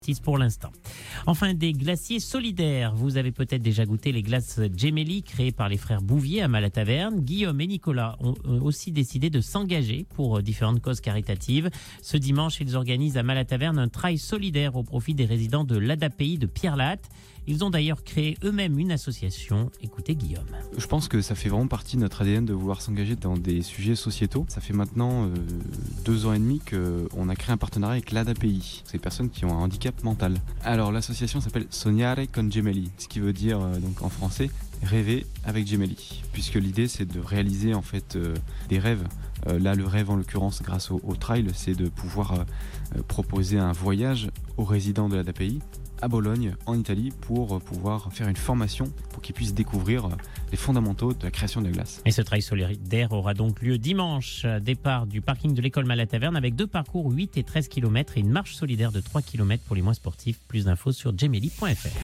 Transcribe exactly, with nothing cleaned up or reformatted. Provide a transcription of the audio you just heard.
Pour l'instant. Enfin, des glaciers solidaires. Vous avez peut-être déjà goûté les glaces Gemelli créées par les frères Bouvier à Malataverne. Guillaume et Nicolas ont aussi décidé de s'engager pour différentes causes caritatives. Ce dimanche, ils organisent à Malataverne un trail solidaire au profit des résidents de l'A D A P I de Pierrelatte. Ils ont d'ailleurs créé eux-mêmes une association. Écoutez Guillaume. Je pense que ça fait vraiment partie de notre A D N de vouloir s'engager dans des sujets sociétaux. Ça fait maintenant euh, deux ans et demi qu'on a créé un partenariat avec l'A D A P I. C'est des personnes qui ont un handicap mental. Alors l'association s'appelle Sognare con Gemelli, ce qui veut dire euh, donc en français rêver avec Gemelli, puisque l'idée c'est de réaliser en fait euh, des rêves. Euh, là le rêve en l'occurrence grâce au, au trail, c'est de pouvoir euh, proposer un voyage aux résidents de l'A D A P I à Bologne, en Italie, pour pouvoir faire une formation pour qu'ils puissent découvrir les fondamentaux de la création de la glace. Et ce trail solidaire aura donc lieu dimanche, départ du parking de l'école Malataverne avec deux parcours huit et treize kilomètres et une marche solidaire de trois kilomètres pour les moins sportifs. Plus d'infos sur gemelli point f r.